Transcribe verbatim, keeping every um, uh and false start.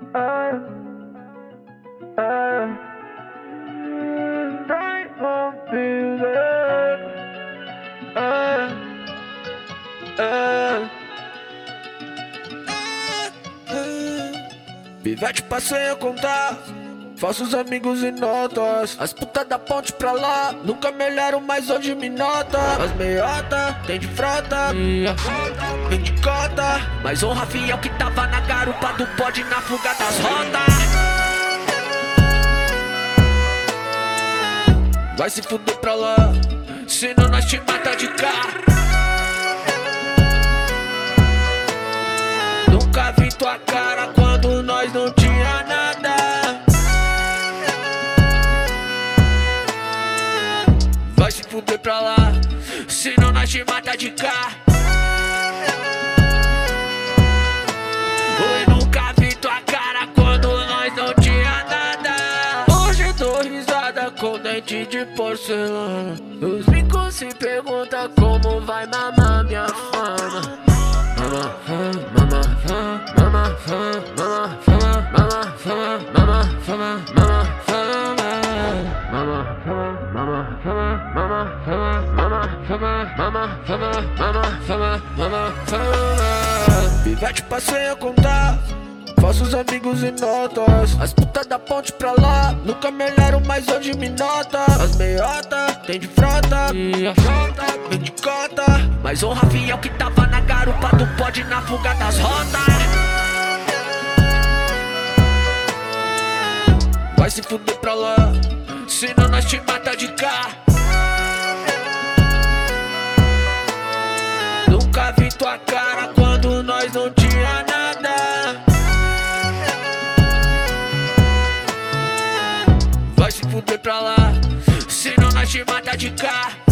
Ah, ah, they won't feel it. Ah, ah. Pivete passei a contar falsos amigos e notas. As putas da ponte pra lá nunca me olharam, mas hoje me nota. As meiota, tem de frota, tem de cota. Mas honra fiel que tava na garupa do pod na fuga das rodas. Vai se fuder pra lá, senão nós te mata de cá. Nunca vi tua cara quando nós não tinha nada. Vai se fuder pra lá, senão nós te mata de cá. Oi, nunca vi tua cara quando nós não tinha nada. Hoje dou risada com dente de porcelana. Os ricos se perguntam como vai mamar minha fama. Mama, mama, mama, mama, mama, mama, fama, mama, fama, mama, fama, mama, mama, mama, mama, fama, mama, fama, mama, fama, mama, fama. Pivete passei a contar falsos amigos e notas. As putas da ponte pra lá nunca me olharam, mas hoje me nota. As meiota, tem de frota, tem de cota. Mas honra fiel que tava na garupa do pod na fuga das rodas. Vai se fuder pra lá, senão nós te mata de cá. Nunca vi tua cara quando nós não tinha nada. Vai se fuder pra lá, senão nós te mata de cá.